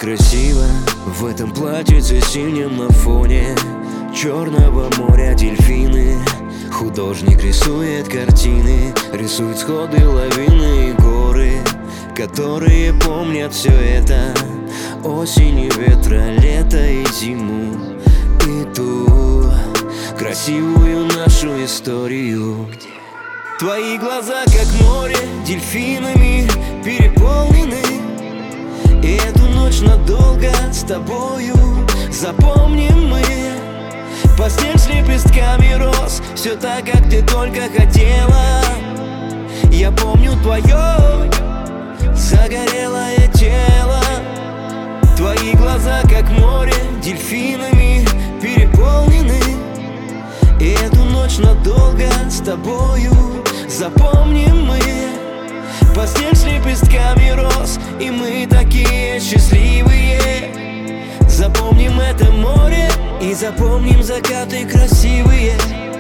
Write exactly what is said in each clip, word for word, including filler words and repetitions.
красиво в этом платьице синем на фоне черного моря дельфины. Художник рисует картины, рисует сходы, лавины и горы, которые помнят все это: осень и ветра, лето и зиму, и ту красивую нашу историю. Твои глаза, как море, дельфинами переполнены, и эту ночь надолго с тобою запомним мы. Постель с лепестками роз, все так, как ты только хотела. Я помню твое загорелое тело. Твои глаза, как море, дельфинами переполнены, и эту ночь надолго с тобою запомним мы. Постель с лепестками роз, и мы такие счастливые. Запомним это море и запомним закаты красивые.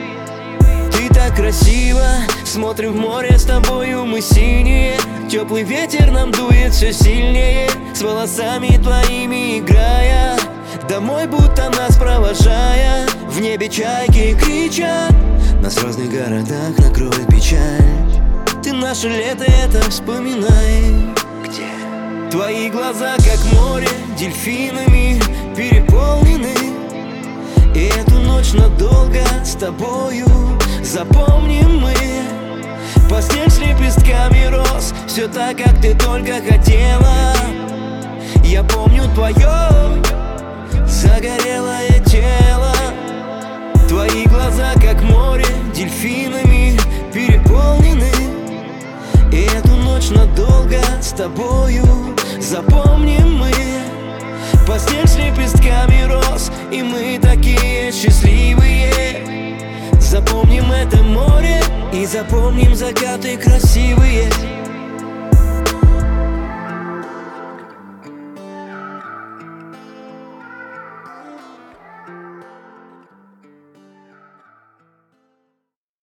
Ты так красиво, смотрим в море, с тобою мы синие. Теплый ветер нам дует все сильнее, с волосами твоими играя, домой будто нас провожая. В небе чайки кричат, нас в разных городах накроет печаль. Ты наше лето, это вспоминай. Где? Твои глаза, как море, дельфинами переполнены, и эту ночь надолго с тобою запомним мы. Постель с лепестками роз, все так, как ты только хотела. Я помню твое загорелое тело. Твои глаза, как море, дельфинами переполнены, и эту ночь надолго с тобою запомним мы. Постель с лепестками роз, и мы такие счастливые. Запомним это море и запомним закаты красивые.